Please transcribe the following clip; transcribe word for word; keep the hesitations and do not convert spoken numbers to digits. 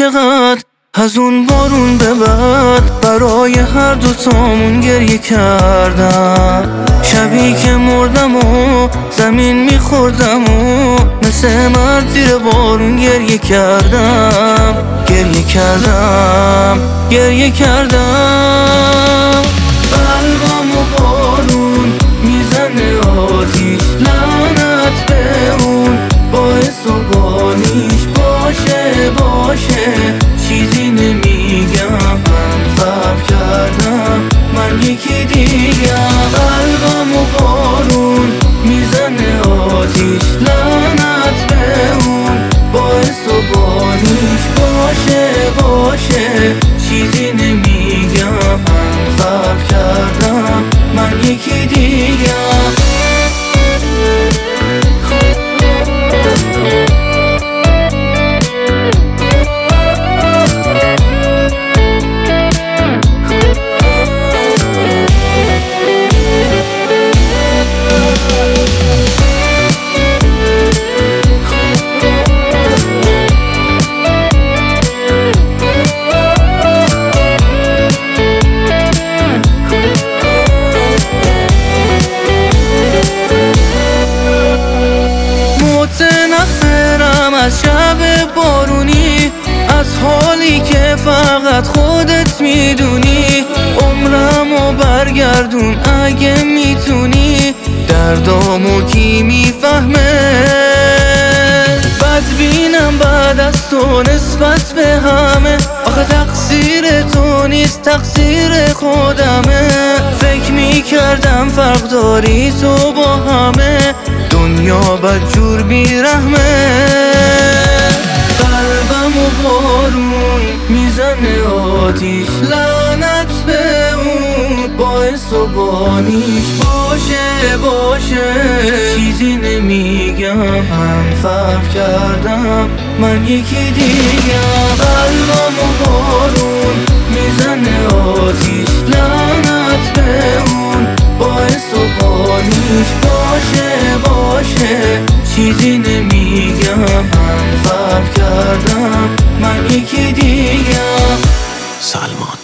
چقدر از اون بارون به بعد برای هر دو تامون گریه کردم. شبی که مردم و زمین میخوردم و مثل مرد زیر بارون گریه کردم. گریه کردم گریه کردم. قلبمو بارون میزنه آتیش، لعنت به اون باعث و بانیش. باشه باشه چیزی نمیگم، من فرق کردم، من یکی دیگم. قلبمو بارون میزنه آتیش، لعنت به اون باعث و بانیش. باشه باشه چیزی نمیگم، من فرق کردم، من یکی دیگم. از شب بارونی، از حالی که فقط خودت میدونی. عمرمو برگردون اگه میتونی، دردامو کی میفهمه؟ بدبینم بعد از تو نسبت به همه، آخه تقصیر تو نیست تقصیر خودمه. فکر میکردم فرق داری تو با همه، دنیا بدجور بیرحمه. قلبمو بارون میزنه آتیش، لعنت به اون باعث و بانیش. باشه باشه چیزی نمیگم، من فرق کردم، من یکی دیگم. قلبمو بارون میزنه آتیش، لعنت به اون باعث و بانیش. باشه باشه چیزی نمیگم، من فرق کردم، من یکی دیگم. سلمان.